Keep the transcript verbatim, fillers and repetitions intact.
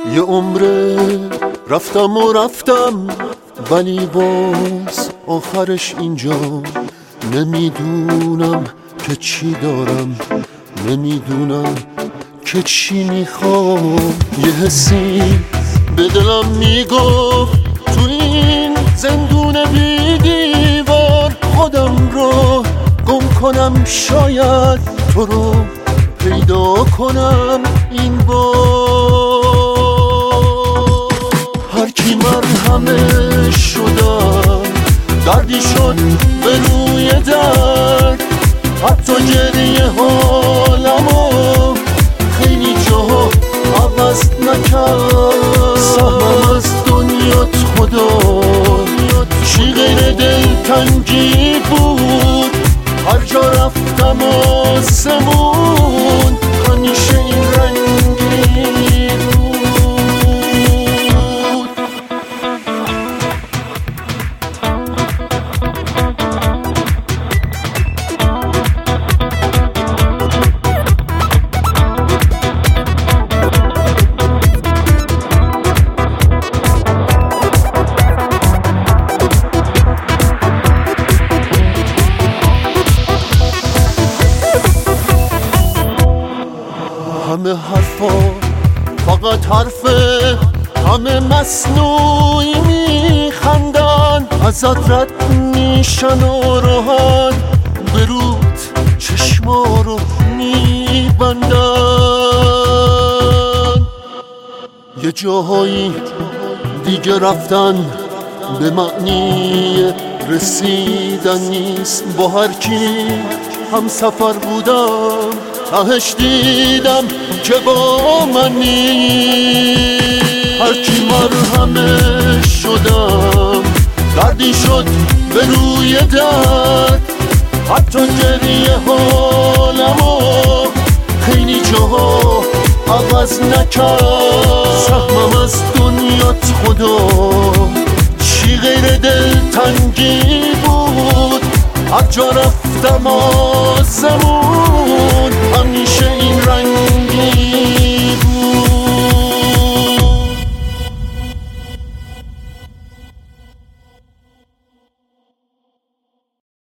یه عمره رفتم و رفتم ولی باز آخرش اینجا. نمیدونم که چی دارم، نمیدونم که چی میخوام. یه حسی به دلم میگفت تو این زندون بی دیوار خودم رو گم کنم، شاید تو رو پیدا کنم این بار. هر کی مرهمه شدم دردی شد به روی درد، حتی گریه حالمو خیلی جاها عوض نکرد. سهمم از دنیات خدا چی غیر دلتنگی بود، هر جا رفتم آسمون همیشه این رنگی بود. همه حرفا فقط حرفه، همه مصنوعی میخندن، ازت رد میشن و راحت به رود چشما رو میبندن. یه جاهایی دیگه رفتن به معنی رسیدن نیست. با هر کی هم سفر بودم تهش دیدم که با من نیست. هر کی مرهمه شدم دردی شد به روی درد، حتی گریه حالمو خیلی جاها عوض نکرد. سهمم از دنیات خدا چی غیر دلتنگی بود، هر جا رفتم آسمون همیشه این رنگ